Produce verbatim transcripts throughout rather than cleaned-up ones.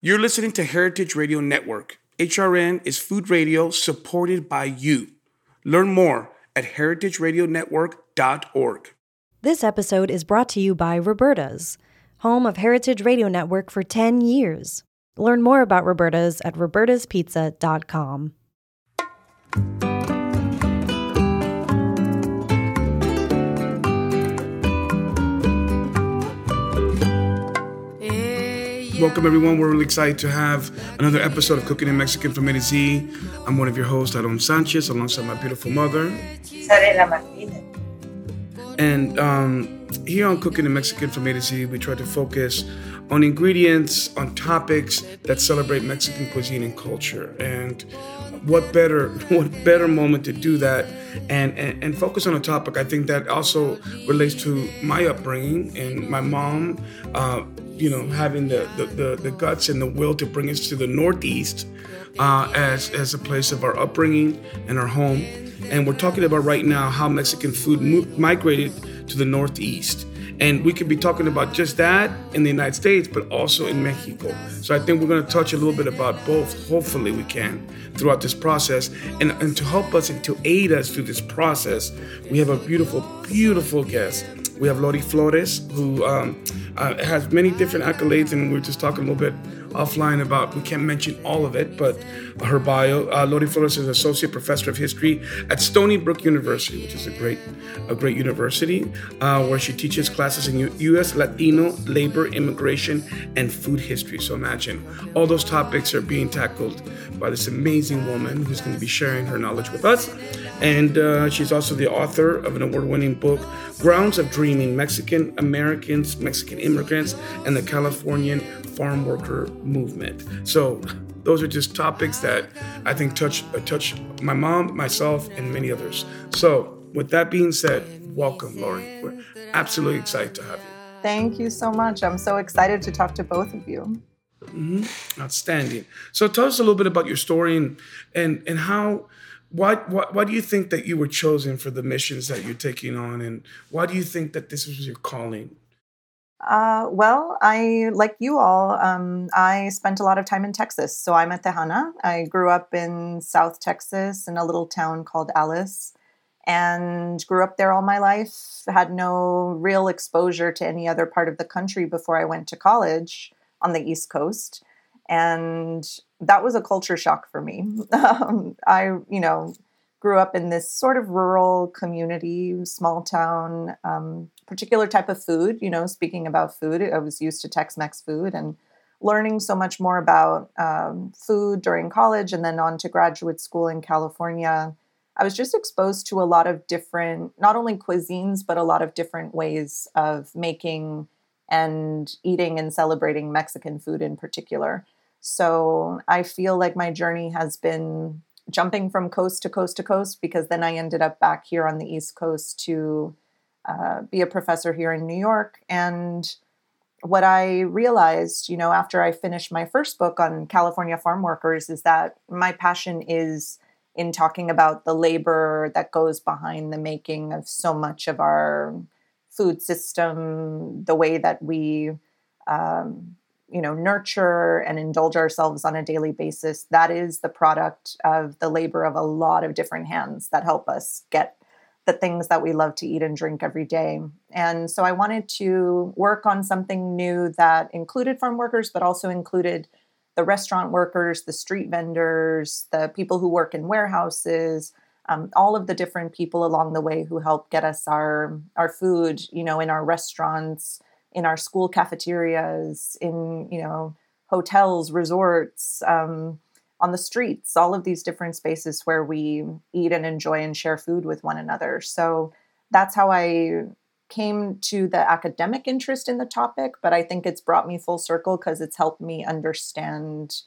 You're listening to Heritage Radio Network. H R N is food radio supported by you. Learn more at heritage radio network dot org. This episode is brought to you by Roberta's, home of Heritage Radio Network for ten years. Learn more about Roberta's at robertas pizza dot com. Welcome, everyone. We're really excited to have another episode of Cooking in Mexican from A to Z. I'm one of your hosts, Aaron Sanchez, alongside my beautiful mother. Sarela Martinez. And um, here on Cooking in Mexican from A to Z, we try to focus on ingredients, on topics that celebrate Mexican cuisine and culture. And what better what better moment to do that and, and, and focus on a topic, I think, that also relates to my upbringing and my mom, uh, you know, having the, the, the, the guts and the will to bring us to the Northeast uh, as, as a place of our upbringing and our home. And we're talking about right now how Mexican food mo- migrated to the Northeast. And we could be talking about just that in the United States, but also in Mexico. So I think we're going to touch a little bit about both. Hopefully we can throughout this process. And, and to help us and to aid us through this process, we have a beautiful, beautiful guest. We have Lori Flores, who um, uh, has many different accolades, and we we're just talking a little bit offline about, we can't mention all of it, but her bio. Uh, Lori Flores is Associate Professor of History at Stony Brook University, which is a great a great university, uh, where she teaches classes in U- U.S. Latino, labor, immigration, and food history. So imagine, all those topics are being tackled by this amazing woman who's going to be sharing her knowledge with us. And uh, she's also the author of an award-winning book, Grounds of Dreaming, Mexican Americans, Mexican Immigrants, and the Californian Farm Worker Movement. So those are just topics that I think touch uh, touch my mom, myself, and many others. So with that being said, welcome, Lori. We're absolutely excited to have you. Thank you so much. I'm so excited to talk to both of you. Mm-hmm. Outstanding. So tell us a little bit about your story and and, and how, why, why, why do you think that you were chosen for the missions that you're taking on? And why do you think that this was your calling? Uh, well, I, like you all, um, I spent a lot of time in Texas. So I'm a Tejana. I grew up in South Texas in a little town called Alice and grew up there all my life. Had no real exposure to any other part of the country before I went to college on the East Coast. And that was a culture shock for me. um, I, you know, grew up in this sort of rural community, small town, um, particular type of food. You know, speaking about food, I was used to Tex-Mex food and learning so much more about um, food during college and then on to graduate school in California. I was just exposed to a lot of different, not only cuisines, but a lot of different ways of making and eating and celebrating Mexican food in particular. So I feel like my journey has been jumping from coast to coast to coast, because then I ended up back here on the East Coast to uh, be a professor here in New York. And what I realized, you know, after I finished my first book on California farm workers is that my passion is in talking about the labor that goes behind the making of so much of our food system, the way that we um, you know, nurture and indulge ourselves on a daily basis. That is the product of the labor of a lot of different hands that help us get the things that we love to eat and drink every day. And so I wanted to work on something new that included farm workers, but also included the restaurant workers, the street vendors, the people who work in warehouses, um, all of the different people along the way who help get us our, our food, you know, in our restaurants, in our school cafeterias, in, you know, hotels, resorts, um, on the streets, all of these different spaces where we eat and enjoy and share food with one another. So that's how I came to the academic interest in the topic, but I think it's brought me full circle because it's helped me understand,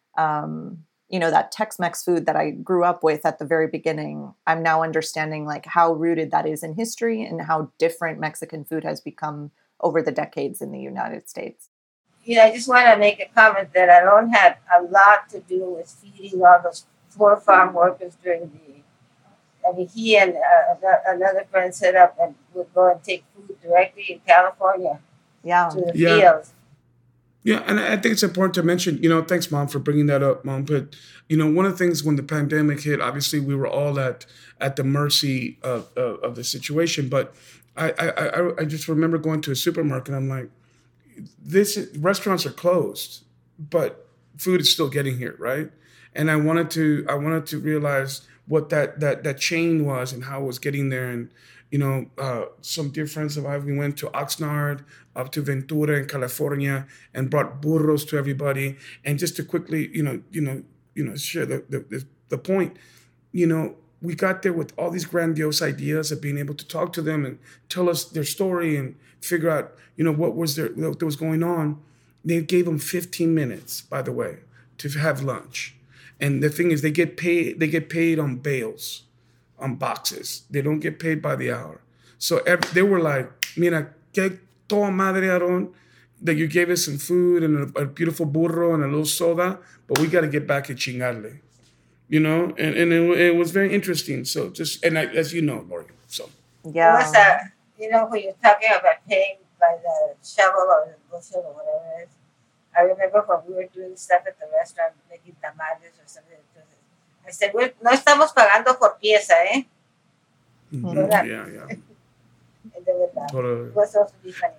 um, you know, that Tex-Mex food that I grew up with at the very beginning. I'm now understanding like how rooted that is in history and how different Mexican food has become over the decades in the United States. Yeah, I just want to make a comment that Aaron had a lot to do with feeding all those poor farm workers during the, I mean, he and uh, another friend set up and would go and take food directly in California yeah. to the yeah. fields. Yeah, and I think it's important to mention, you know, thanks, Mom, for bringing that up, Mom. But, you know, one of the things when the pandemic hit, obviously we were all at at the mercy of, of, of the situation. But I, I, I, I just remember going to a supermarket. I'm like, this is, restaurants are closed, but food is still getting here, right? And I wanted to I wanted to realize what that that that chain was and how it was getting there. And you know, uh, some dear friends of ours, we went to Oxnard, up to Ventura in California, and brought burros to everybody. And just to quickly, you know, you know, you know, share the the, the, the point, you know, we got there with all these grandiose ideas of being able to talk to them and tell us their story and figure out, you know, what was there what was going on. They gave them fifteen minutes, by the way, to have lunch. And the thing is, they get paid. They get paid on bales, on boxes. They don't get paid by the hour. So every, they were like, "Mira, que toda madre, Aaron, that you gave us some food and a, a beautiful burro and a little soda, but we got to get back and chingarle." You know, and and it, it was very interesting. So just and I, as you know, Lori. So yeah, it was a, you know, when you're talking about paying by the shovel or the bushel or whatever it is. I remember when we were doing stuff at the restaurant, making tamales or something. I said, well, no estamos pagando por pieza, eh? mm-hmm. Yeah, yeah. And they were like, Totally. It was also funny.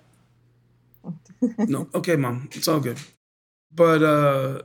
No, okay, Mom, it's all good. But uh,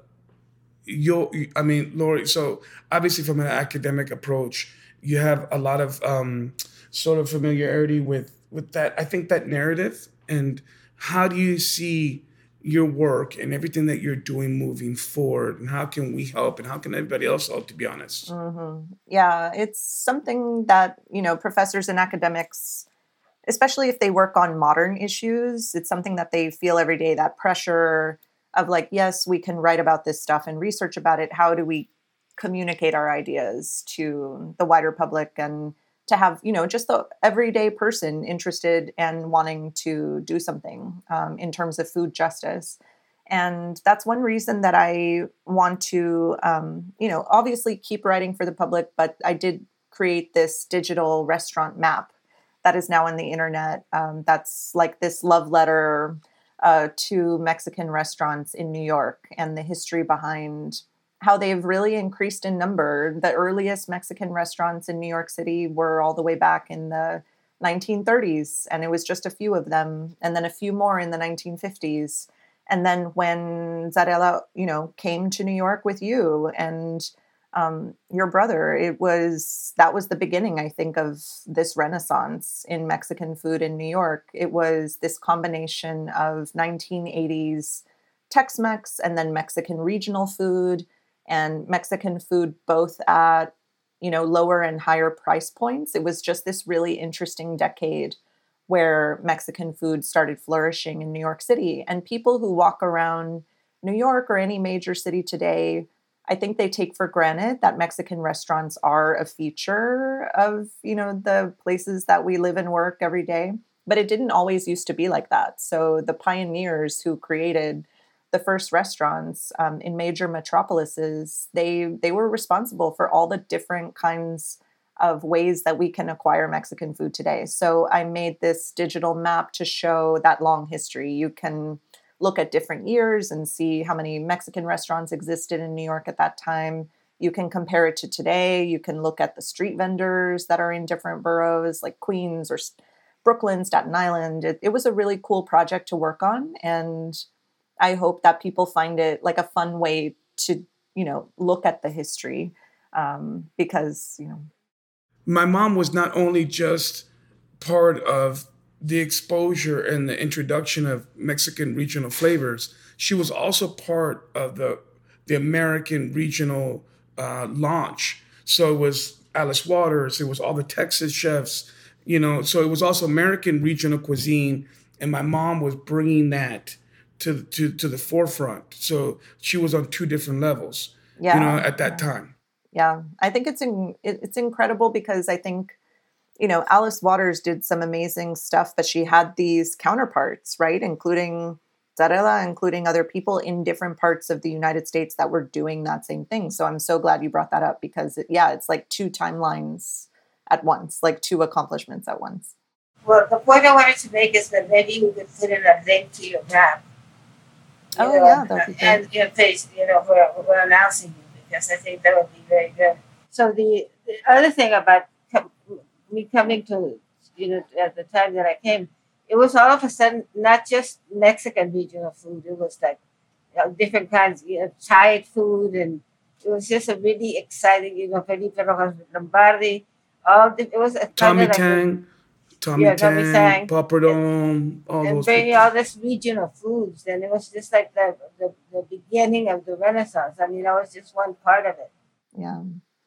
you, I mean, Lori. So obviously, from an academic approach, you have a lot of um, sort of familiarity with with that. I think that narrative. And how do you see your work and everything that you're doing moving forward, and how can we help, and how can everybody else help, to be honest? Mm-hmm. Yeah, it's something that, you know, professors and academics, especially if they work on modern issues, it's something that they feel every day, that pressure of like, yes, we can write about this stuff and research about it. How do we communicate our ideas to the wider public and to have, you know, just the everyday person interested and wanting to do something um, in terms of food justice. And that's one reason that I want to, um, you know, obviously keep writing for the public, but I did create this digital restaurant map that is now on the internet. Um, that's like this love letter uh, to Mexican restaurants in New York and the history behind how they've really increased in number. The earliest Mexican restaurants in New York City were all the way back in the nineteen thirties, and it was just a few of them, and then a few more in the nineteen fifties. And then when Zarela, you know, came to New York with you and um, your brother, it was, that was the beginning, I think, of this renaissance in Mexican food in New York. It was this combination of nineteen eighties Tex-Mex and then Mexican regional food, and Mexican food both at, you know, lower and higher price points. It was just this really interesting decade where Mexican food started flourishing in New York City. And people who walk around New York or any major city today, I think they take for granted that Mexican restaurants are a feature of, you know, the places that we live and work every day. But it didn't always used to be like that. So the pioneers who created the first restaurants um, in major metropolises, they they were responsible for all the different kinds of ways that we can acquire Mexican food today. So I made this digital map to show that long history. You can look at different years and see how many Mexican restaurants existed in New York at that time. You can compare it to today. You can look at the street vendors that are in different boroughs like Queens or Brooklyn, Staten Island. It, it was a really cool project to work on, and I hope that people find it like a fun way to, you know, look at the history um, because, you know. My mom was not only just part of the exposure and the introduction of Mexican regional flavors, she was also part of the, the American regional uh, launch. So it was Alice Waters, it was all the Texas chefs, you know, so it was also American regional cuisine. And my mom was bringing that to to to the forefront. So she was on two different levels, yeah. you know, at that time. Yeah, I think it's in, it, it's incredible because I think, you know, Alice Waters did some amazing stuff, but she had these counterparts, right? Including Zarela, including other people in different parts of the United States that were doing that same thing. So I'm so glad you brought that up because, it, yeah, it's like two timelines at once, like two accomplishments at once. Well, the point I wanted to make is that maybe we could put in a link to your map you Oh, know, yeah, that would be great. and you know, face, you know, we're, we're announcing you because I think that would be very good. So the, the other thing about com- me coming to, you know, at the time that I came, it was all of a sudden not just Mexican regional food. It was like you know, different kinds, you know, Thai food, and it was just a really exciting, you know, Felipe Rojas Lombardi. All the, it was a kind Tommy of like a Tang, Tommy yeah, Tommy Tang, Sang, and, Papadom, all and those bringing people. all this regional foods, and it was just like the, the the beginning of the Renaissance. I mean, I was just one part of it. Yeah.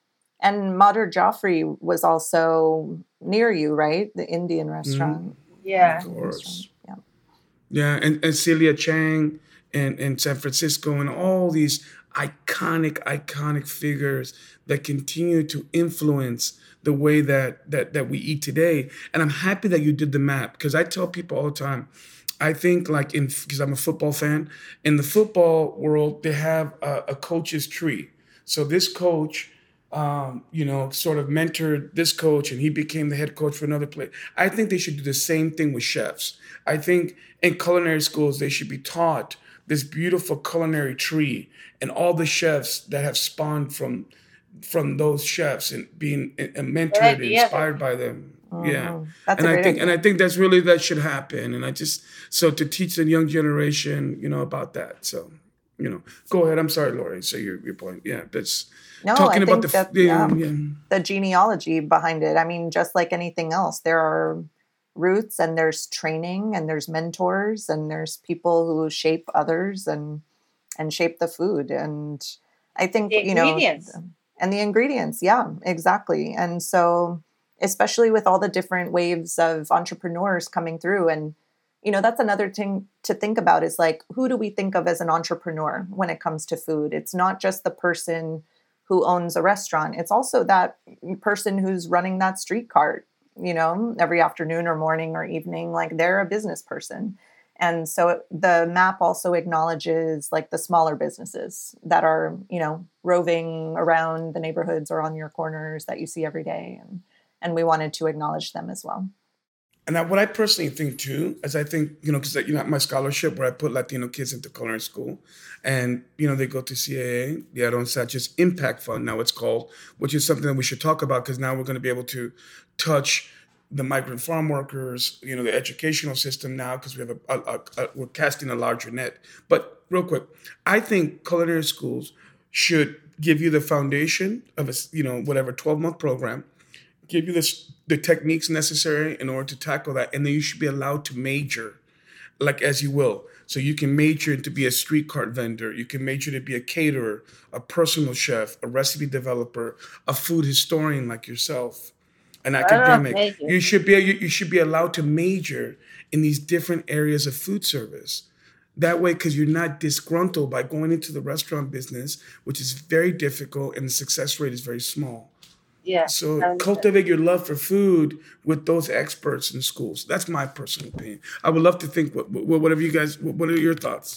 And Madhur Jaffrey was also near you, right? The Indian Mhm. restaurant. Of Yeah. Indian restaurant. course. Yeah. Yeah, and, and Celia Chang in, in San Francisco and all these iconic, iconic figures that continue to influence the way that that that we eat today. And I'm happy that you did the map because I tell people all the time, I think like in because I'm a football fan, in the football world, they have a, a coach's tree. So this coach um, you know, sort of mentored this coach and he became the head coach for another place. I think they should do the same thing with chefs. I think in culinary schools, they should be taught this beautiful culinary tree and all the chefs that have spawned from from those chefs and being uh, Good mentored and idea, inspired though. by them. Yeah. Hmm. That's a And I great think and I idea. think that's really that should happen. And I just so to teach the young generation, you know, about that. So, you know, go ahead. I'm sorry, Lori. So your your point. Yeah, that's No, I talking about the think f- that yeah, um, yeah. the genealogy behind it. I mean, just like anything else, there are roots and there's training and there's mentors and there's people who shape others and and shape the food. And I think, The you know, ingredients. and the ingredients, yeah, exactly. And so, especially with all the different waves of entrepreneurs coming through, and you know, that's another thing to think about is like, who do we think of as an entrepreneur when it comes to food? It's not just the person who owns a restaurant, it's also that person who's running that street cart, you know, every afternoon or morning or evening, like they're a business person. And so the map also acknowledges like the smaller businesses that are, you know, roving around the neighborhoods or on your corners that you see every day. And and we wanted to acknowledge them as well. And I, what I personally think too is I think you know because you know my scholarship where I put Latino kids into culinary school, and you know they go to C A A, the Aaron Sanchez Impact Fund now it's called, which is something that we should talk about because now we're going to be able to touch the migrant farm workers, you know the educational system now because we have a, a, a, a we're casting a larger net. But real quick, I think culinary schools should give you the foundation of a you know whatever twelve month program, give you this the techniques necessary in order to tackle that, and then you should be allowed to major, like as you will. So you can major to be a street cart vendor, you can major to be a caterer, a personal chef, a recipe developer, a food historian like yourself, an I don't know if academic. major. You should be you, you should be allowed to major in these different areas of food service. That way, because you're not disgruntled by going into the restaurant business, which is very difficult and the success rate is very small. Yeah, So I understand. cultivate your love for food with those experts in schools. That's my personal opinion. I would love to think what, what whatever you guys. What, what are your thoughts?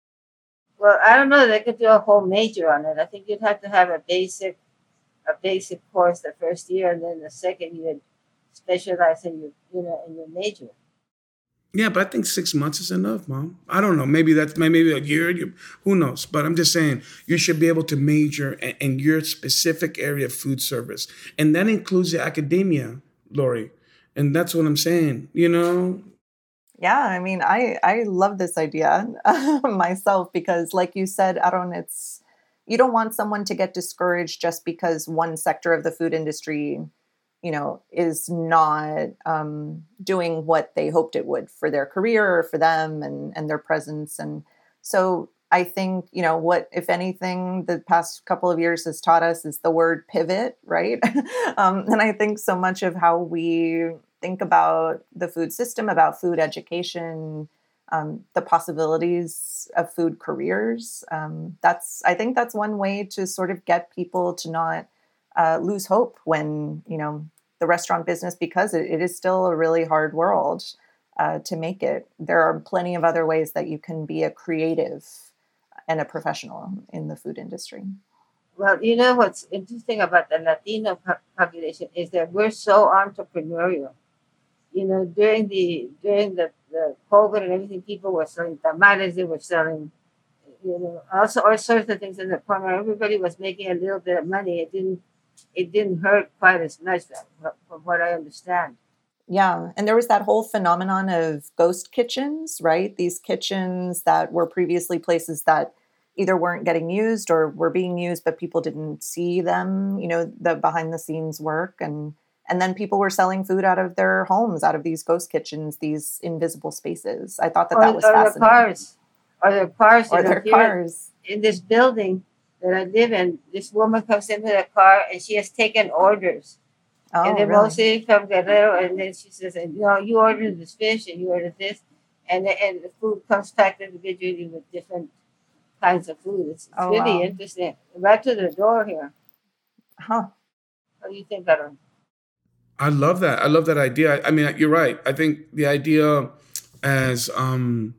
Well, I don't know. They could do a whole major on it. I think you'd have to have a basic a basic course the first year, and then the second year specialize in your you know in your major. Yeah, but I think six months is enough, mom. I don't know. Maybe that's maybe a year. You, who knows? But I'm just saying you should be able to major in, in your specific area of food service, and that includes the academia, Lori. And that's what I'm saying. You know, Yeah, I mean, I I love this idea myself because, like you said, Aaron, it's you don't want someone to get discouraged just because one sector of the food industry, you know, is not um, doing what they hoped it would for their career or for them and and their presence. And so I think, you know, what if anything the past couple of years has taught us is the word pivot, right? um, and I think so much of how we think about the food system, about food education, um, the possibilities of food careers. Um, that's I think that's one way to sort of get people to not uh, lose hope when you know the restaurant business because it, it is still a really hard world uh, to make it. There are plenty of other ways that you can be a creative and a professional in the food industry. Well, you know what's interesting about the Latino po- population is that we're so entrepreneurial. You know, during the during the, the COVID and everything, people were selling tamales, they were selling you know, also all sorts of things in the corner. Everybody was making a little bit of money. It didn't it didn't hurt quite as much, from from what I understand. Yeah. And there was that whole phenomenon of ghost kitchens, right? These kitchens that were previously places that either weren't getting used or were being used, but people didn't see them, you know, the behind the scenes work. And and then people were selling food out of their homes, out of these ghost kitchens, these invisible spaces. I thought that Or, that was or the fascinating. cars, or the cars, Or you know, their here cars. in this building that I live in. This woman comes into the car and she has taken orders. Oh, And they're really? mostly from Guerrero, and then she says, you know, you ordered this fish and you ordered this, and the, and the food comes packed individually with different kinds of food. It's, it's Oh, really wow. interesting. Right to the door here. Huh. What do you think, Aaron? I love that. I love that idea. I, I mean, you're right. I think the idea as um,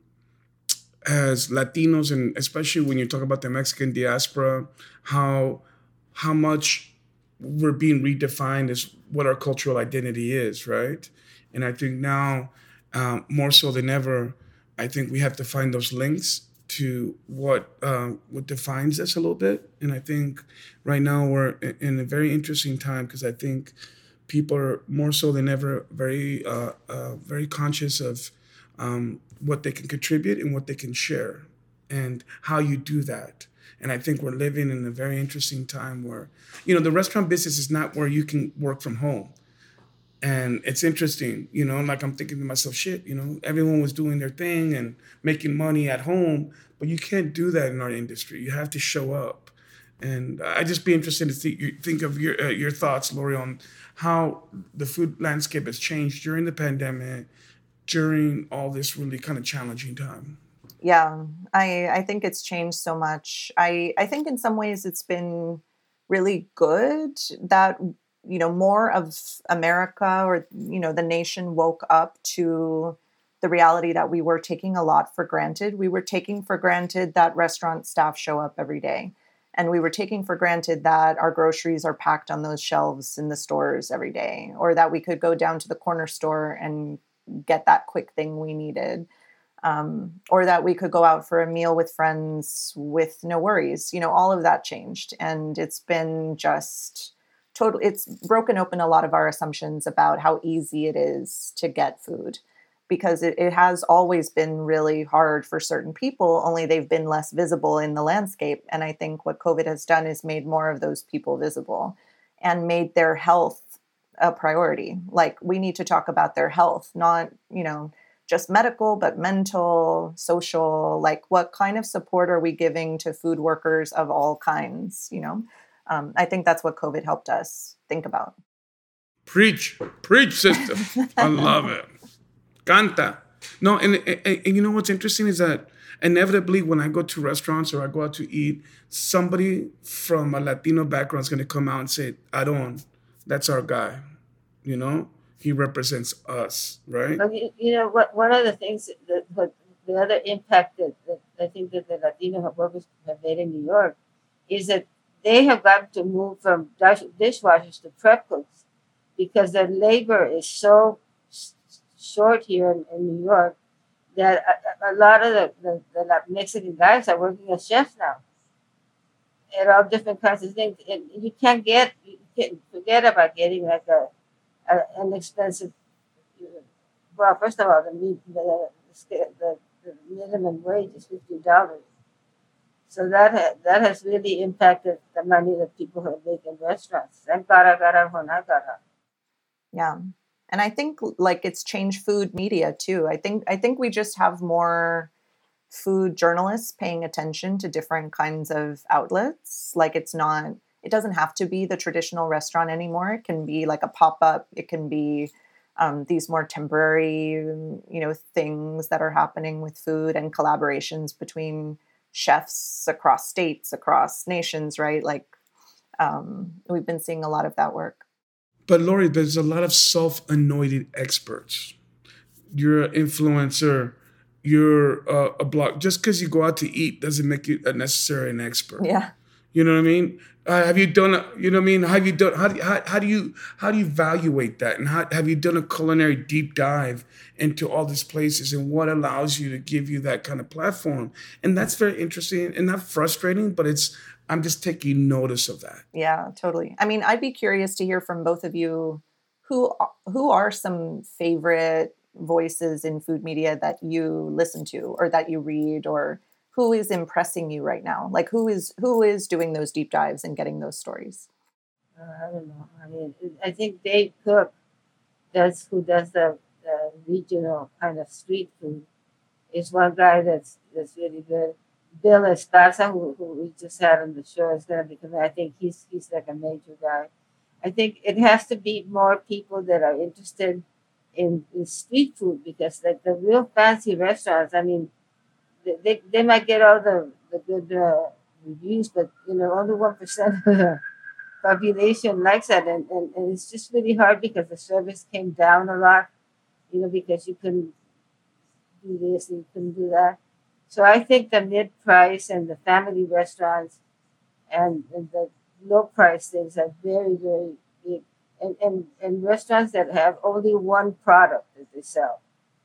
as Latinos, and especially when you talk about the Mexican diaspora, how how much we're being redefined as what our cultural identity is, right? And I think now, um, more so than ever, I think we have to find those links to what uh, what defines us a little bit. And I think right now we're in a very interesting time because I think people are more so than ever very uh, uh, very conscious of um, what they can contribute and what they can share and how you do that. And I think we're living in a very interesting time where, you know, the restaurant business is not where you can work from home. And it's interesting, you know, like I'm thinking to myself, shit, you know, everyone was doing their thing and making money at home, but you can't do that in our industry. You have to show up. And I'd just be interested to see, think of your uh, your thoughts, Lori, on how the food landscape has changed during the pandemic, during all this really kind of challenging time. Yeah, I I think it's changed so much. I I think in some ways it's been really good that, you know, more of America or, you know, the nation woke up to the reality that we were taking a lot for granted. We were taking for granted that restaurant staff show up every day. And we were taking for granted that our groceries are packed on those shelves in the stores every day, or that we could go down to the corner store and get that quick thing we needed. Um, or that we could go out for a meal with friends with no worries. You know, all of that changed. And it's been just total, it's broken open a lot of our assumptions about how easy it is to get food, because it, it has always been really hard for certain people, only they've been less visible in the landscape. And I think what COVID has done is made more of those people visible and made their health a priority. Like, we need to talk about their health, not, you know, just medical, but mental, social, like what kind of support are we giving to food workers of all kinds, you know? Um, I think that's what COVID helped us think about. Preach, preach, sister. I love it. Canta. No, and, and, and you know what's interesting is that inevitably when I go to restaurants or I go out to eat, somebody from a Latino background is going to come out and say, Aaron, that's our guy, you know? He represents us, right? But you, you know what? One of the things that, what the other impact that, that I think that the Latino workers have made in New York is that they have got to move from dish, dishwashers to prep cooks because their labor is so s- short here in, in New York that a, a lot of the, the, the Mexican guys are working as chefs now and all different kinds of things. And you can't get, you can't forget about getting like a Uh, an expensive. Well, first of all, the the, the, the minimum wage is fifty dollars, so that ha- that has really impacted the money that people have made in restaurants. And cara cara hona cara. Yeah. And I think like it's changed food media too. I think I think we just have more food journalists paying attention to different kinds of outlets. Like, it's not, it doesn't have to be the traditional restaurant anymore. It can be like a pop-up. It can be um, these more temporary, you know, things that are happening with food and collaborations between chefs across states, across nations, right? Like, um, we've been seeing a lot of that work. But Lori, there's a lot of self-anointed experts. You're an influencer. You're uh, a blog. Just because you go out to eat doesn't make you a necessarily an expert. Yeah. You know what I mean? Uh, have you done? A, you know what I mean? Have you done? How do you, how, how do you how do you evaluate that? And how have you done a culinary deep dive into all these places and what allows you to give you that kind of platform? And that's very interesting and not frustrating, but it's I'm just taking notice of that. Yeah, totally. I mean, I'd be curious to hear from both of you who who are some favorite voices in food media that you listen to or that you read, or who is impressing you right now? Like who is who is doing those deep dives and getting those stories? Uh, I don't know. I mean, I think Dave Cook does who does the, the regional kind of street food is one guy that's that's really good. Bill Esparza, who, who we just had on the show, is going to be coming. I think he's he's like a major guy. I think it has to be more people that are interested in, in street food, because like the real fancy restaurants, I mean, they, they, they might get all the, the good uh, reviews, but you know, only one percent of the population likes that, and, and, and it's just really hard because the service came down a lot, you know, because you couldn't do this and you couldn't do that. So I think the mid price and the family restaurants and, and the low price things are very, very big. And, and, and restaurants that have only one product that they sell.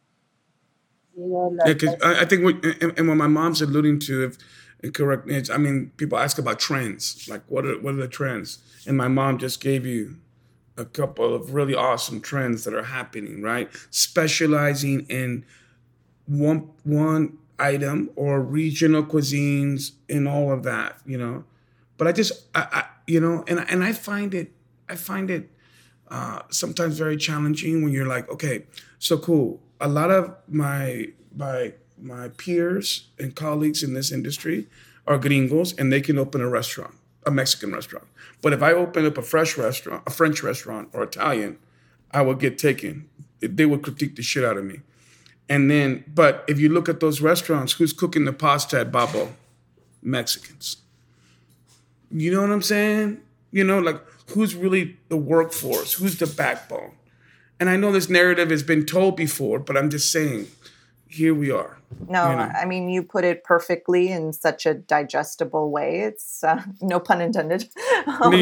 You know, like, Yeah, because I, I think what and, and what my mom's alluding to, if and correct me, it's, I mean, people ask about trends, like what are what are the trends? And my mom just gave you a couple of really awesome trends that are happening, right? Specializing in one one item or regional cuisines and all of that, you know. But I just, I, I you know, and and I find it, I find it uh, sometimes very challenging when you're like, okay, so cool. A lot of my my my peers and colleagues in this industry are gringos, and they can open a restaurant, a Mexican restaurant. But if I open up a fresh restaurant, a French restaurant, or Italian, I would get taken. They would critique the shit out of me. And then, but if you look at those restaurants, who's cooking the pasta at Babo? Mexicans. You know what I'm saying? You know, like who's really the workforce? Who's the backbone? And I know this narrative has been told before, but I'm just saying, here we are. No, you know? I mean, you put it perfectly in such a digestible way. It's uh, no pun intended. Um,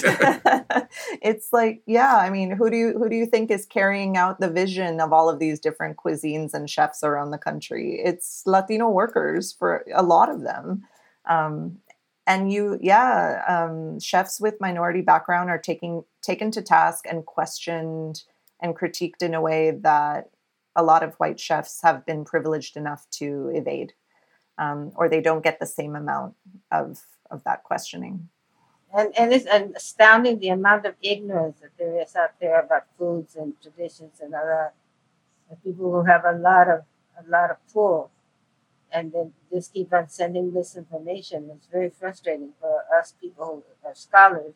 it's like, yeah, I mean, who do you who do you think is carrying out the vision of all of these different cuisines and chefs around the country? It's Latino workers for a lot of them. Um, and you, yeah, um, chefs with minority background are taking taken to task and questioned and critiqued in a way that a lot of white chefs have been privileged enough to evade, um, or they don't get the same amount of, of that questioning. And, and it's astounding the amount of ignorance that there is out there about foods and traditions and all that. The people who have a lot of a lot of pull, and then just keep on sending this information. It's very frustrating for us people who are scholars.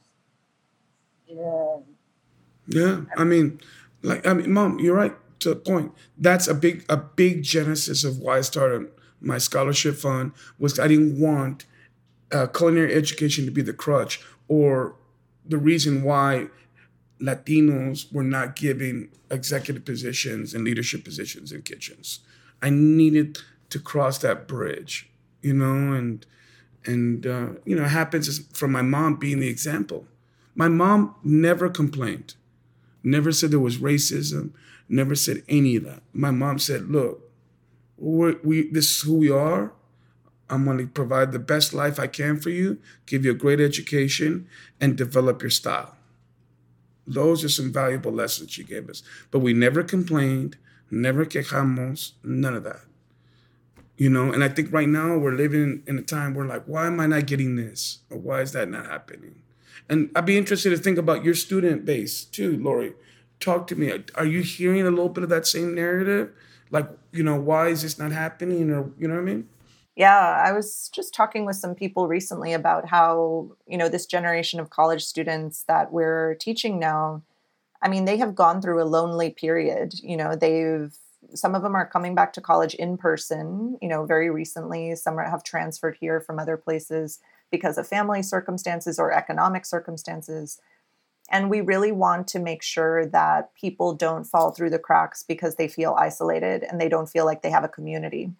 Yeah. Yeah, I mean, like I mean, Mom, you're right to a point. That's a big a big genesis of why I started my scholarship fund. Was I didn't want uh, culinary education to be the crutch or the reason why Latinos were not given executive positions and leadership positions in kitchens. I needed to cross that bridge, you know, and and uh, you know, it happens from my mom being the example. My mom never complained, never said there was racism, never said any of that. My mom said, "Look, we're, we this is who we are. I'm going to provide the best life I can for you, give you a great education, and develop your style." Those are some valuable lessons she gave us. But we never complained, never quejamos, none of that. You know, and I think right now we're living in a time where like, why am I not getting this? Or why is that not happening? And I'd be interested to think about your student base too, Lori. Talk to me. Are you hearing a little bit of that same narrative? Like, you know, why is this not happening? Or, you know what I mean? Yeah, I was just talking with some people recently about how, you know, this generation of college students that we're teaching now, I mean, they have gone through a lonely period. You know, they've, some of them are coming back to college in person, you know, very recently. Some have transferred here from other places because of family circumstances or economic circumstances. And we really want to make sure that people don't fall through the cracks because they feel isolated and they don't feel like they have a community.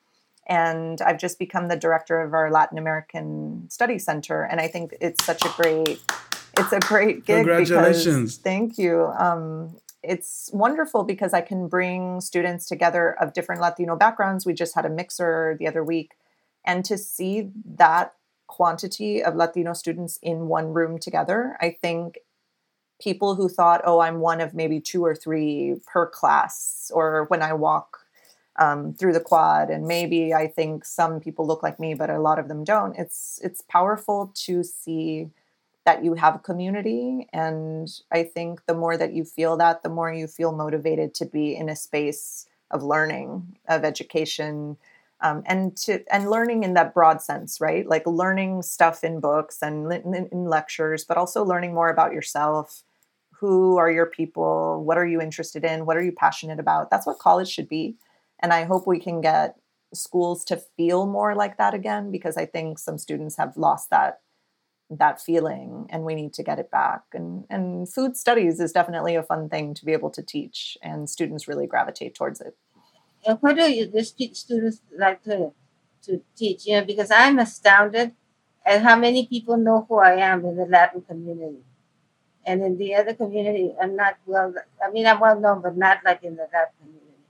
And I've just become the director of our Latin American Study Center. And I think it's such a great, it's a great gig. Congratulations. Because, thank you. Um, it's wonderful because I can bring students together of different Latino backgrounds. We just had a mixer the other week. And to see that quantity of Latino students in one room together, I think people who thought, oh, I'm one of maybe two or three per class, or when I walk um, through the quad, and maybe I think some people look like me, but a lot of them don't. It's it's powerful to see that you have a community. And I think the more that you feel that, the more you feel motivated to be in a space of learning, of education, Um, and to and learning in that broad sense, right? Like learning stuff in books and in, in lectures, but also learning more about yourself. Who are your people? What are you interested in? What are you passionate about? That's what college should be. And I hope we can get schools to feel more like that again, because I think some students have lost that that feeling, and we need to get it back. And and food studies is definitely a fun thing to be able to teach, and students really gravitate towards it. And what do you, the stu- students like to to teach? You know, because I'm astounded at how many people know who I am in the Latin community, and in the other community, I'm not well. I mean, I'm well known, but not like in the Latin community.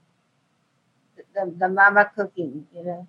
The, the, the mama cooking, you know,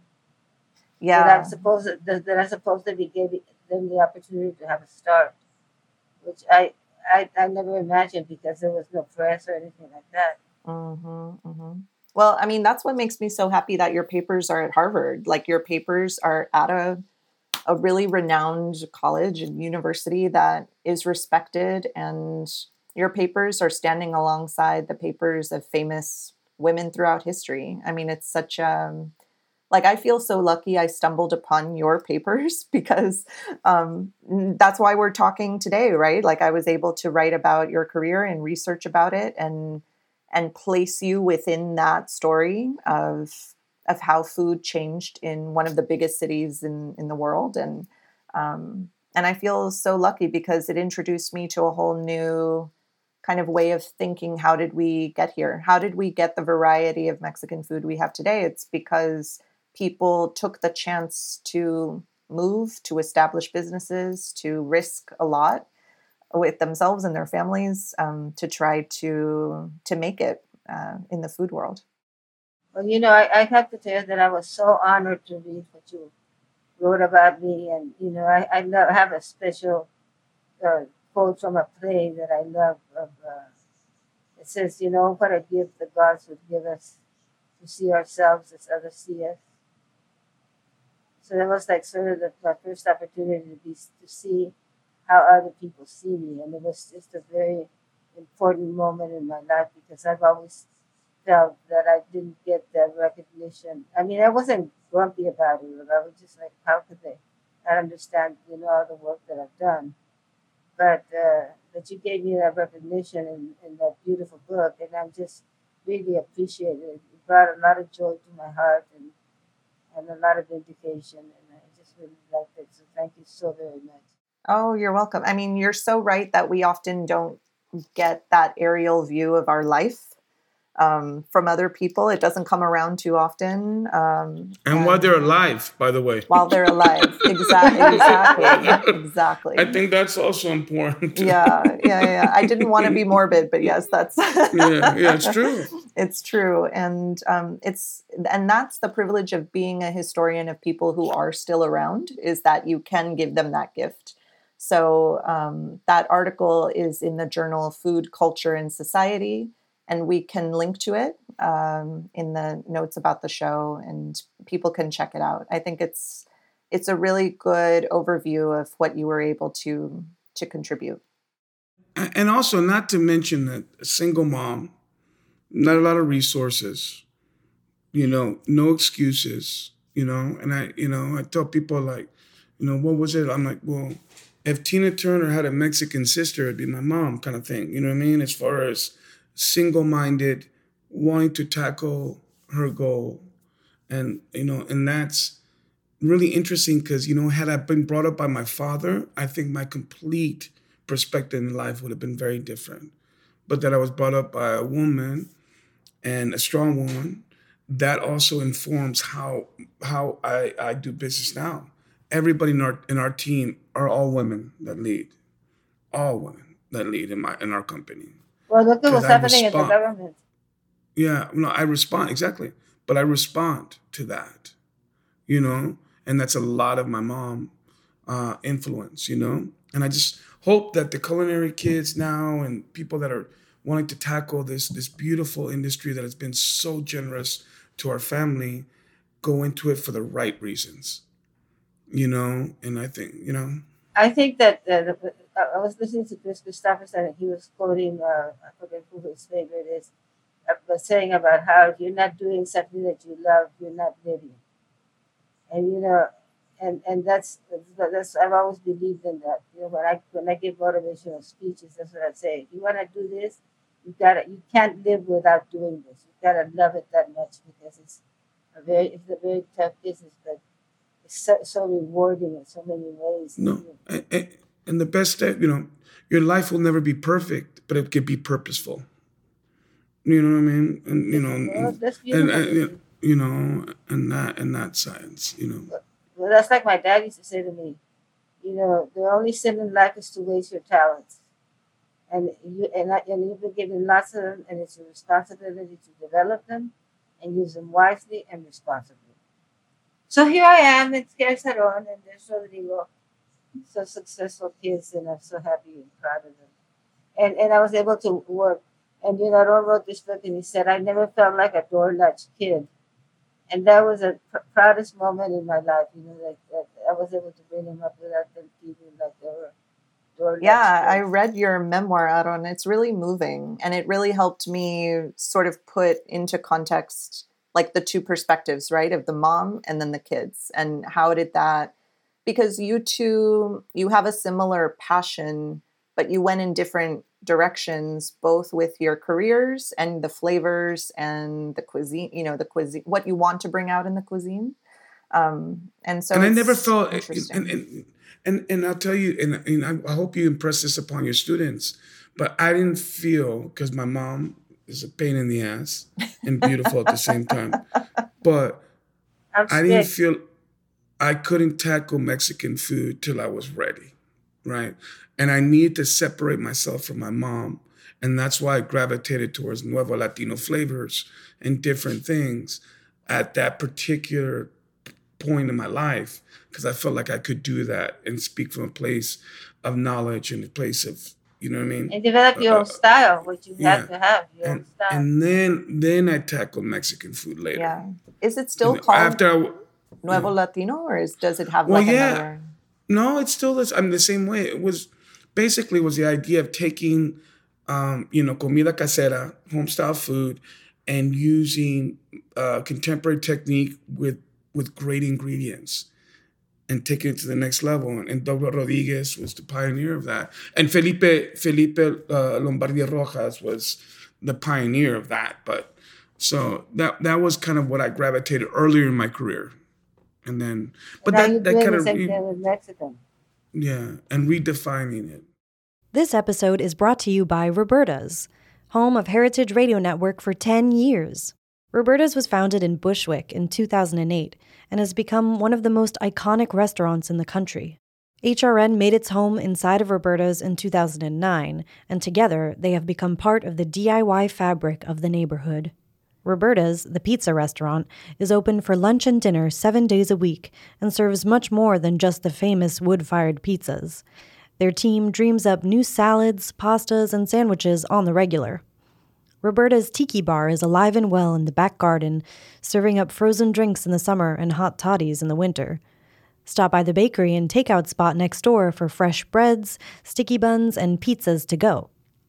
Yeah. that I'm supposed to, that, that I'm supposed to be giving them the opportunity to have a start, which I I, I never imagined because there was no press or anything like that. Mm-hmm, mm-hmm. Well, I mean, that's what makes me so happy that your papers are at Harvard. Like your papers are at a a really renowned college and university that is respected, and your papers are standing alongside the papers of famous women throughout history. I mean, it's such a like I feel so lucky I stumbled upon your papers because um, that's why we're talking today, right? Like I was able to write about your career and research about it, and and place you within that story of of how food changed in one of the biggest cities in, in the world. And um, and I feel so lucky because it introduced me to a whole new kind of way of thinking. How did we get here? How did we get the variety of Mexican food we have today? It's because people took the chance to move, to establish businesses, to risk a lot with themselves and their families um, to try to to make it uh, in the food world. Well, you know, I, I have to tell you that I was so honored to read what you wrote about me. And, you know, I, I love, have a special uh, quote from a play that I love. Of, uh, it says, you know, what a gift the gods would give us to see ourselves as others see us. So that was like sort of the, my first opportunity to be to see how other people see me. And it was just a very important moment in my life because I've always felt that I didn't get that recognition. I mean, I wasn't grumpy about it. I was just like, how could they not understand, you know, all the work that I've done? But uh, that you gave me that recognition in, in that beautiful book, and I'm just really appreciate it. It brought a lot of joy to my heart and, and a lot of vindication, and I just really liked it. So thank you so very much. Oh, you're welcome. I mean, you're so right that we often don't get that aerial view of our life um, from other people. It doesn't come around too often. Um, and, and while they're alive, by the way. While they're alive. Exactly. Exactly. Exactly. I think that's also important. Yeah. Yeah. Yeah. I didn't want to be morbid, but yes, that's. yeah. Yeah. It's true. It's true. And um, it's, and that's the privilege of being a historian of people who are still around, is that you can give them that gift. So um, that article is in the journal Food, Culture, and Society, and we can link to it um, in the notes about the show, and people can check it out. I think it's it's a really good overview of what you were able to to contribute. And also, not to mention that a single mom, not a lot of resources, you know, no excuses, you know. And I, you know, I tell people like, you know, what was it? I'm like, well, if Tina Turner had a Mexican sister, it'd be my mom, kind of thing. You know what I mean? As far as single-minded, wanting to tackle her goal. And, you know, and that's really interesting because, you know, had I been brought up by my father, I think my complete perspective in life would have been very different. But that I was brought up by a woman, and a strong woman, that also informs how how I, I do business now. Everybody in our in our team are all women that lead, all women that lead in my in our company. Well, look at what's I happening in the respond. government. Yeah, no, I respond exactly, but I respond to that, you know, and that's a lot of my mom uh, influence, you know, and I just hope that the culinary kids now and people that are wanting to tackle this this beautiful industry that has been so generous to our family go into it for the right reasons, you know, and I think, you know. I think that uh, the, I was listening to Chris Christopherson, and he was quoting, uh, I forget who his favorite is, uh, but saying about how if you're not doing something that you love, you're not living. And, you know, and, and that's, that's, that's, I've always believed in that. You know, when I, when I give motivational speeches, that's what I say. If you want to do this, you gotta, you can't live without doing this. You gotta love it that much because it's a very, it's a very tough business, but it's so, so rewarding in so many ways. No, and, and, and the best step, you know, your life will never be perfect, but it could be purposeful. You know what I mean? And you know, Well, that's and, beautiful. and you know, and that and that science, you know. Well, that's like my dad used to say to me, you know, the only sin in life is to waste your talents. And you and, I, and you've been given lots of them, and it's your responsibility to develop them and use them wisely and responsibly. So here I am in Querétaro, and there's Rodrigo, so successful kids, and I'm so happy and proud of them. And and I was able to work. And you know, Ron wrote this book, and he said, I never felt like a door latch kid. And that was the pr- proudest moment in my life, you know, like that I was able to bring them up without them feeling like they were door latch Yeah, I kids. read your memoir, Aaron. It's really moving. And it really helped me sort of put into context like the two perspectives, right? Of the mom and then the kids. And how did that, because you two, you have a similar passion, but you went in different directions, both with your careers and the flavors and the cuisine, you know, the cuisine, what you want to bring out in the cuisine. Um, and so And I it's never felt, interesting. and and and, and I'll tell you, and, and I hope you impress this upon your students, but I didn't feel, because my mom is a pain in the ass and beautiful at the same time, but I'm I didn't strict. feel I couldn't tackle Mexican food till I was ready, right? And I needed to separate myself from my mom. And that's why I gravitated towards Nuevo Latino flavors and different things at that particular point in my life, because I felt like I could do that and speak from a place of knowledge and a place of, you know what I mean? And develop your Uh, own style, which you yeah. have to have, your own And style. and then then I tackled Mexican food later. Yeah. Is it You still know, called after I, w- Nuevo Latino, or is, does it have well, like yeah. another? No, it's still this. I'm the same way. It was basically was the idea of taking, um, you know, comida casera, home style food, and using uh, contemporary technique with with great ingredients, and taking it to the next level. And, and Douglas Rodriguez was the pioneer of that, and Felipe Felipe uh, Lombardia Rojas was the pioneer of that. But so that that was kind of what I gravitated earlier in my career, and then but Now you're that that doing kind the of same re- thing with Mexican. yeah, and redefining it. This episode is brought to you by Roberta's, home of Heritage Radio Network for ten years. Roberta's was founded in Bushwick in two thousand eight and has become one of the most iconic restaurants in the country. H R N made its home inside of Roberta's in two thousand nine, and together they have become part of the D I Y fabric of the neighborhood. Roberta's, the pizza restaurant, is open for lunch and dinner seven days a week and serves much more than just the famous wood-fired pizzas. Their team dreams up new salads, pastas, and sandwiches on the regular. Roberta's Tiki Bar is alive and well in the back garden, serving up frozen drinks in the summer and hot toddies in the winter. Stop by the bakery and takeout spot next door for fresh breads, sticky buns, and pizzas to go.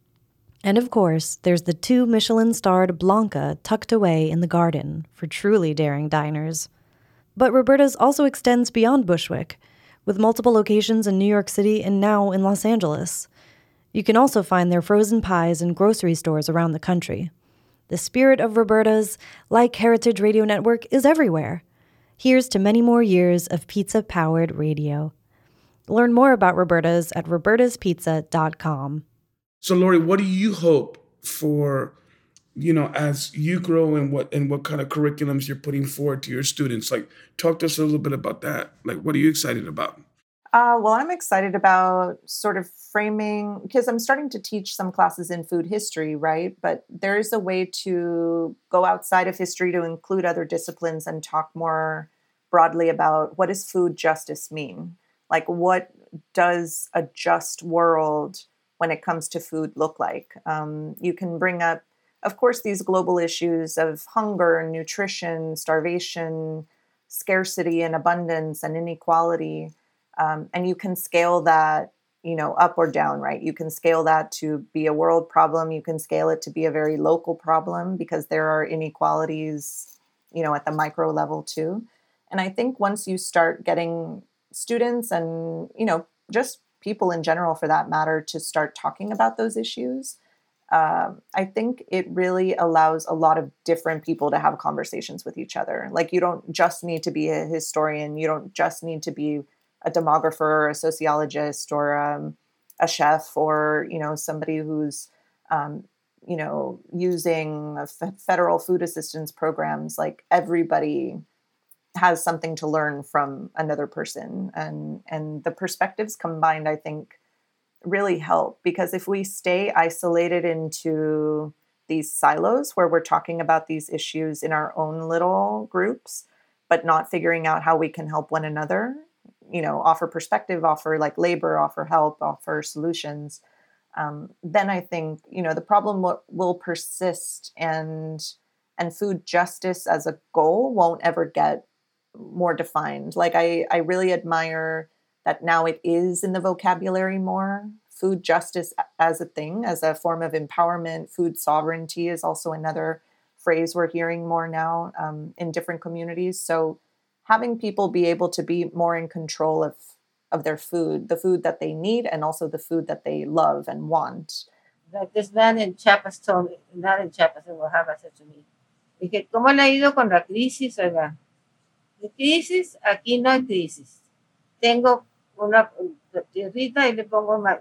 And of course, there's the two Michelin-starred Blanca tucked away in the garden for truly daring diners. But Roberta's also extends beyond Bushwick, with multiple locations in New York City and now in Los Angeles. You can also find their frozen pies in grocery stores around the country. The spirit of Roberta's, like Heritage Radio Network, is everywhere. Here's to many more years of pizza-powered radio. Learn more about Roberta's at robertas pizza dot com. So, Lori, what do you hope for you know, as you grow and what and what kind of curriculums you're putting forward to your students? Like, talk to us a little bit about that. Like, what are you excited about? Uh, well, I'm excited about sort of framing because I'm starting to teach some classes in food history, right? But there is a way to go outside of history to include other disciplines and talk more broadly about what does food justice mean? Like, what does a just world when it comes to food look like? Um, you can bring up, of course, these global issues of hunger, nutrition, starvation, scarcity and abundance and inequality. Um, and you can scale that, you know, up or down, right? You can scale that to be a world problem. You can scale it to be a very local problem because there are inequalities, you know, at the micro level too. And I think once you start getting students and, you know, just people in general for that matter to start talking about those issues, uh, I think it really allows a lot of different people to have conversations with each other. Like, you don't just need to be a historian. You don't just need to be a demographer or a sociologist or um, a chef or, you know, somebody who's, um, you know, using f- federal food assistance programs. Like, everybody has something to learn from another person. And, and the perspectives combined, I think, really help. Because if we stay isolated into these silos where we're talking about these issues in our own little groups, but not figuring out how we can help one another, you know, offer perspective, offer like labor, offer help, offer solutions, um, then I think, you know, the problem w- will persist, and and food justice as a goal won't ever get more defined. Like, I, I really admire that now it is in the vocabulary more. Food justice as a thing, as a form of empowerment. Food sovereignty is also another phrase we're hearing more now um, in different communities. So having people be able to be more in control of of their food, the food that they need, and also the food that they love and want. Like this man in Chiapas told me, not in Chiapas, in Oaxaca, said to me, dije, ¿cómo le ha ido con la crisis? Oiga, ¿de crisis? Aquí no hay crisis. Tengo una tierrita y le pongo ma-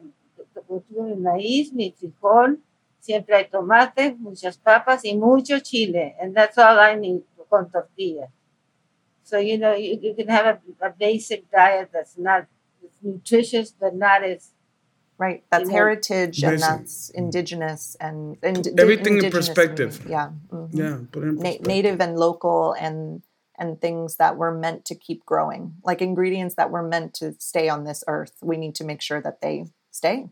mi maíz, mi frijol, siempre hay tomate, muchas papas y mucho chile. And that's all I need con tortilla. So, you know, you, you can have a, a basic diet that's not it's nutritious, but not as, Right. That's you know, heritage and Basic. that's indigenous and, and Everything in indigenous perspective. meaning, yeah. mhm. Yeah, put it in Na- perspective. native and local and and things that were meant to keep growing, like ingredients that were meant to stay on this earth. We need to make sure that they stay.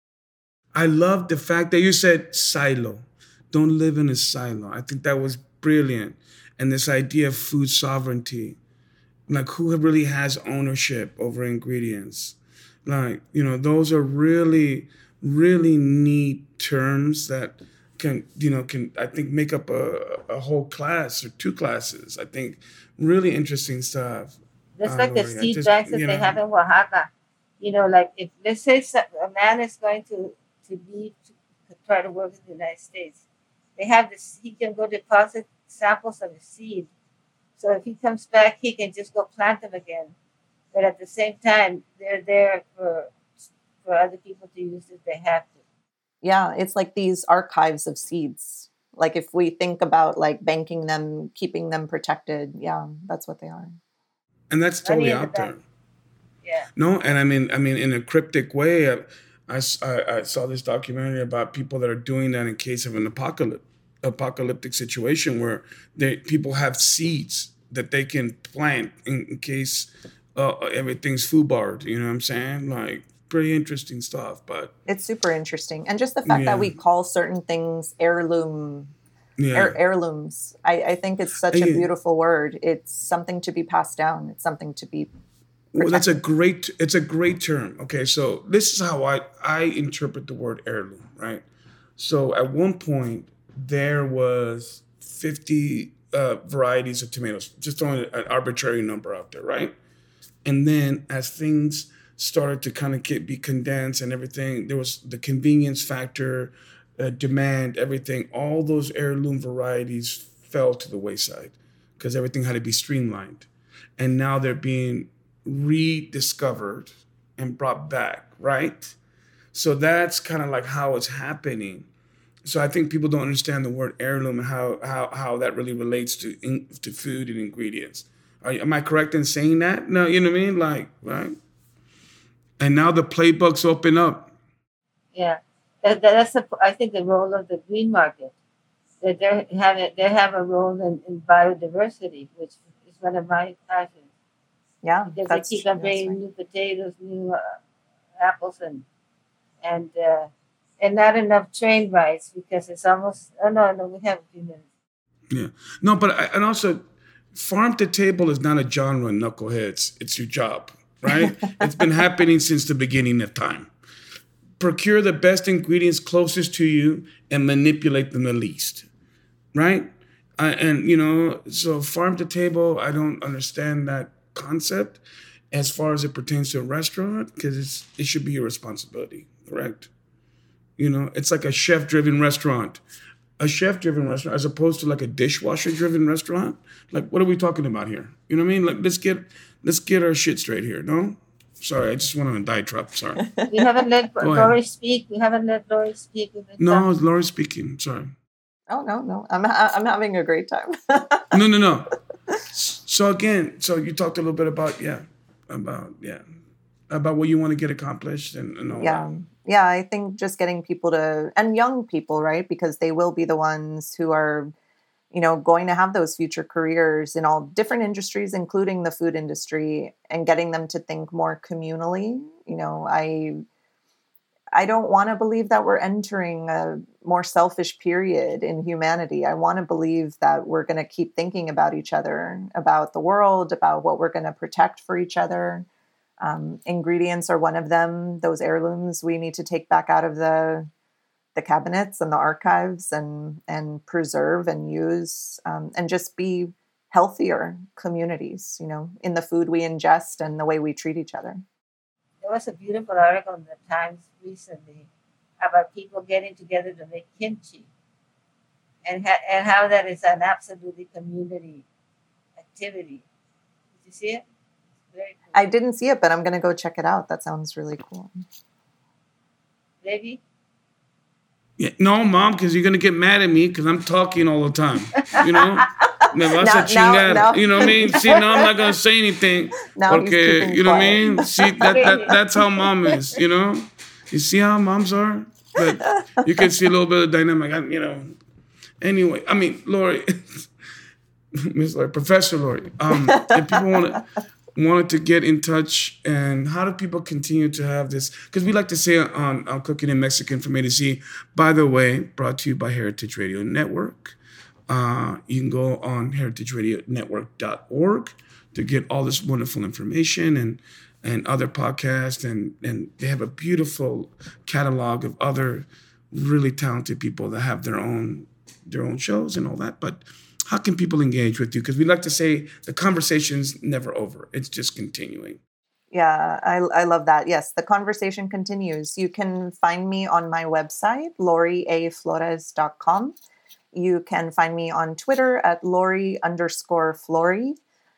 I love the fact that you said silo. Don't live in a silo. I think that was brilliant. And this idea of food sovereignty, like, who really has ownership over ingredients? Like, you know, those are really, really neat terms that can, you know, can, I think, make up a, a whole class or two classes. I think really interesting stuff. that's Uh, like the Lori, I seed just, banks that you they know, have in Oaxaca. You know, like if let's say some, a man is going to to leave to, to try to work in the United States, they have this. He can go deposit samples of the seed. So if he comes back, he can just go plant them again. But at the same time, they're there for for other people to use if they have to. Yeah, it's like these archives of seeds. Like, if we think about like banking them, keeping them protected, yeah, that's what they are. and that's Money totally in the out there. bank. Yeah. No, and I mean, I mean, in a cryptic way, I, I s- I- I saw this documentary about people that are doing that in case of an apocalypse, apocalyptic situation where they people have seeds that they can plant in, in case uh, everything's foobarred. You know what I'm saying? Like, pretty interesting stuff. But It's super interesting. And just the fact yeah, that we call certain things heirloom yeah, heir- heirlooms, I, I think it's such a And- beautiful word. It's something to be passed down. It's something to be well, that's a protected. great. It's a great term. Okay, so this is how I I interpret the word heirloom. Right. So at one point there was fifty uh, varieties of tomatoes, just throwing an arbitrary number out there, right? And then as things started to kind of get be condensed and everything, there was the convenience factor, uh, demand, everything. All those heirloom varieties fell to the wayside because everything had to be streamlined, and now they're being rediscovered and brought back, right? So that's kind of like how it's happening. So I think people don't understand the word heirloom and how how, how that really relates to in, to food and ingredients. Are, am I correct in saying that? No, you know what I mean? Like, right? And now the playbooks open up. Yeah, that, that, that's the, I think the role of the green market. That they have a, they have a role in, in biodiversity, which is one of my passions. Yeah, Because that's, they keep on that's bringing right. new potatoes, new uh, apples, and and uh, and not enough train rides because it's almost. Oh no, no, we have a few minutes. Yeah. No, but I, and also, farm to table is not a genre, knuckleheads. It's your job, right? It's been happening since the beginning of time. Procure the best ingredients closest to you and manipulate them the least, right? I, and, you know, so farm to table, I don't understand that concept as far as it pertains to a restaurant because it's it should be your responsibility, correct? You know, it's like a chef-driven restaurant. A chef-driven restaurant as opposed to like a dishwasher-driven restaurant. Like, what are we talking about here? You know what I mean? Like, let's get let's get our shit straight here, no? Sorry, I just went on a diatribe. Sorry. We haven't let Go ahead. Lori speak. We haven't let Lori speak. We've been No, talking. it's Lori speaking. Sorry. Oh, no, no. I'm, I'm having a great time. No, no, no. So again, so you talked a little bit about, yeah, about, yeah, about what you want to get accomplished and, and all Yeah. that. Yeah, I think just getting people to, and young people, right? Because they will be the ones who are, you know, going to have those future careers in all different industries, including the food industry, and getting them to think more communally. You know, I, I don't want to believe that we're entering a more selfish period in humanity. I want to believe that we're going to keep thinking about each other, about the world, about what we're going to protect for each other. Um, ingredients are one of them. Those heirlooms we need to take back out of the the cabinets and the archives and and preserve and use um, and just be healthier communities, you know, in the food we ingest and the way we treat each other. There was a beautiful article in the Times recently about people getting together to make kimchi, and ha- and how that is an absolutely community activity. Did you see it? Very cool. I didn't see it, but I'm going to go check it out. That sounds really cool. Baby? Yeah, no, Mom, because you're gonna get mad at me because I'm talking all the time. You know, me vas Now- a chingar. now- now- You know what I mean? See, now I'm not gonna say anything. Now he's Okay, keeping you know what I quiet. mean? See, that, that that's how Mom is. You know, you see how moms are. But you can see a little bit of dynamic. I, you know. Anyway, I mean, Lori, Miss Lori, Professor Lori. Um, if people want to. wanted to get in touch, and how do people continue to have this? Because we like to say on, on Cooking in Mexican from A to Z, by the way, brought to you by Heritage Radio Network. Uh, you can go on heritage radio network dot org to get all this wonderful information and and other podcasts, and, and they have a beautiful catalog of other really talented people that have their own their own shows and all that. But how can people engage with you? Because we like to say the conversation's never over. It's just continuing. Yeah, I, I love that. Yes, the conversation continues. You can find me on my website, lori a flores dot com. You can find me on Twitter at Lori underscore Flory.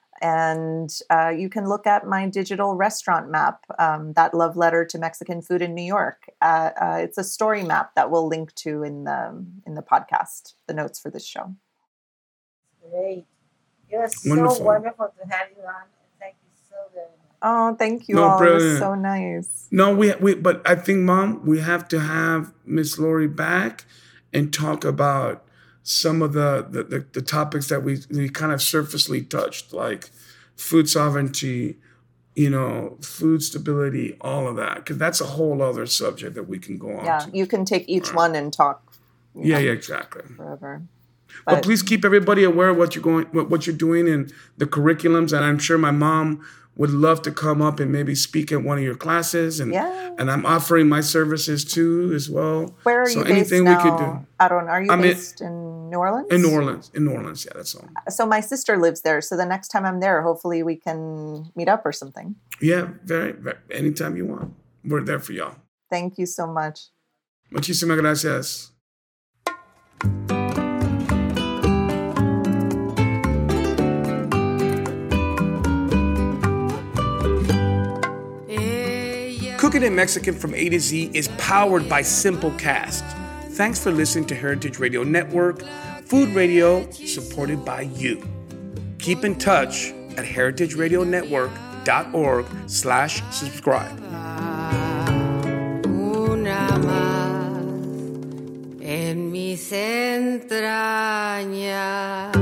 And uh, you can look at my digital restaurant map, um, that love letter to Mexican food in New York. Uh, uh, it's a story map that we'll link to in the in the podcast, the notes for this show. Great. It was Wonderful. so wonderful to have you on. Thank you so very much. Oh, thank you No, all. It was brilliant. so nice. No, we we but I think, Mom, we have to have Miss Lori back and talk about some of the the, the, the topics that we, we kind of surfacely touched, like food sovereignty, you know, food stability, all of that, because that's a whole other subject that we can go on Yeah, to. you can take each one and talk you Yeah, know, yeah, exactly. forever. But, But please keep everybody aware of what you're going, what, what you're doing, and the curriculums. And I'm sure my mom would love to come up and maybe speak at one of your classes. And Yeah. and I'm offering my services too as well. where are so you based anything now? we could do Aaron, are you I'm in- based in New Orleans? in New Orleans, in New Orleans, yeah, that's all. So my sister lives there. So the next time I'm there, hopefully we can meet up or something. Yeah, very, very anytime you want, we're there for y'all. Thank you so much. Muchísimas gracias. Cooking in Mexican from A to Z is powered by Simplecast. thanks for listening to Heritage Radio Network, food radio supported by you. Keep in touch at heritageradionetwork.org slash subscribe. Una más en mis entrañas.